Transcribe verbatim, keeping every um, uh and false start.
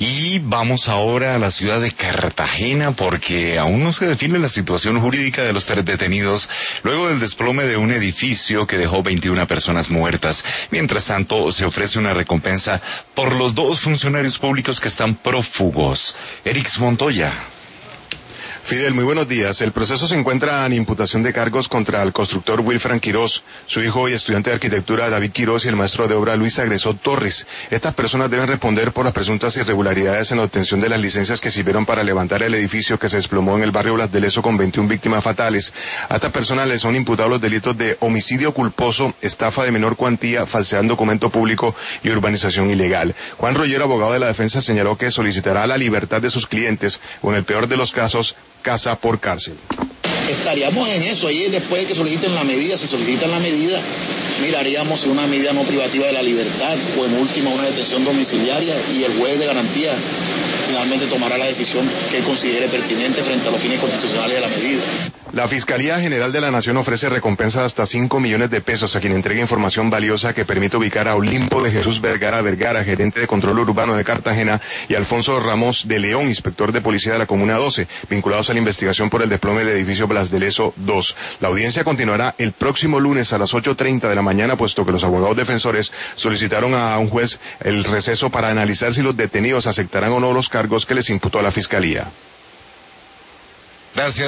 Y vamos ahora a la ciudad de Cartagena porque aún no se define la situación jurídica de los tres detenidos luego del desplome de un edificio que dejó veintiuna personas muertas. Mientras tanto, se ofrece una recompensa por los dos funcionarios públicos que están prófugos. Erix Montoya. Fidel, muy buenos días. El proceso se encuentra en imputación de cargos contra el constructor Wilfran Quirós, su hijo y estudiante de arquitectura David Quirós y el maestro de obra Luis Agresó Torres. Estas personas deben responder por las presuntas irregularidades en la obtención de las licencias que sirvieron para levantar el edificio que se desplomó en el barrio Blas de Lezo con veintiuna víctimas fatales. A estas personas les son imputados los delitos de homicidio culposo, estafa de menor cuantía, falsedad en documento público y urbanización ilegal. Juan Rollero, abogado de la defensa, señaló que solicitará la libertad de sus clientes o, en el peor de los casos, casa por cárcel. Estaríamos en eso, y después de que soliciten la medida, si solicitan la medida, miraríamos si una medida no privativa de la libertad o en última una detención domiciliaria, y el juez de garantía finalmente tomará la decisión que considere pertinente frente a los fines constitucionales de la medida. La Fiscalía General de la Nación ofrece recompensa de hasta cinco millones de pesos a quien entregue información valiosa que permita ubicar a Olimpo de Jesús Vergara Vergara, gerente de control urbano de Cartagena, y Alfonso Ramos de León, inspector de policía de la Comuna doce, vinculados a la investigación por el desplome del edificio Blas de Lezo dos. La audiencia continuará el próximo lunes a las ocho treinta de la mañana, puesto que los abogados defensores solicitaron a un juez el receso para analizar si los detenidos aceptarán o no los cargos que les imputó a la Fiscalía. Gracias.